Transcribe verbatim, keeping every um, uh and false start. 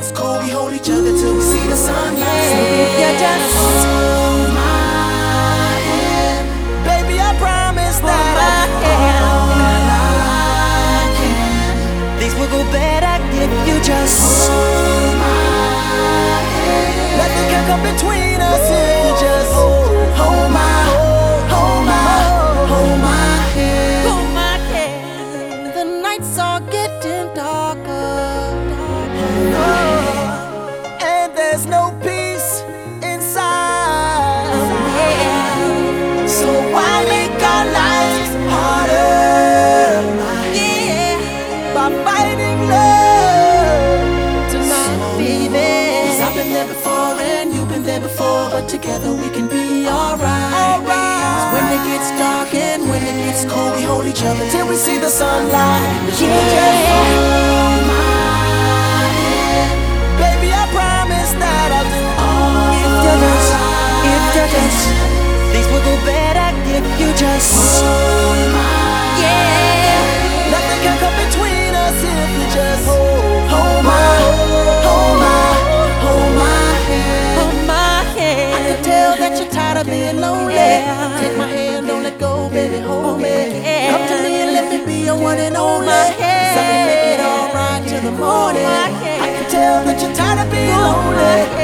gets cold, we hold each other till we see the sunlight. So if you just hold my hand, baby, I promise hold that my I'll do hand, all I can. things will go better if you just hold my hand. Nothing can come between us if you just hold, hold my, hold my, hold my hand. hold my hand. The nights are getting darker, Oh, and there's no peace inside. yeah. So why make our lives harder? Yeah. By fighting love Tonight, baby. Cause I've been there before and you've been there before, but together we can be alright. Alright. When it gets dark and when it gets cold, we hold each other till we see the sunlight. Yeah. Hold my hand. Baby, I promise that I'll do all If you just, if you I just, can. things will go better if you just, Hold my yeah. Nothing can come between us if you just hold, hold my, hold my, hold my hand. Hold my I hand. can tell that you're tired of being lonely. Yeah. Take my hand, don't let go, baby, hold me. Yeah. Come to me and let me be your one and Hold only. my Cause I can make it hand. alright till the morning. my I hand. can tell that you're tired of being Hold my lonely.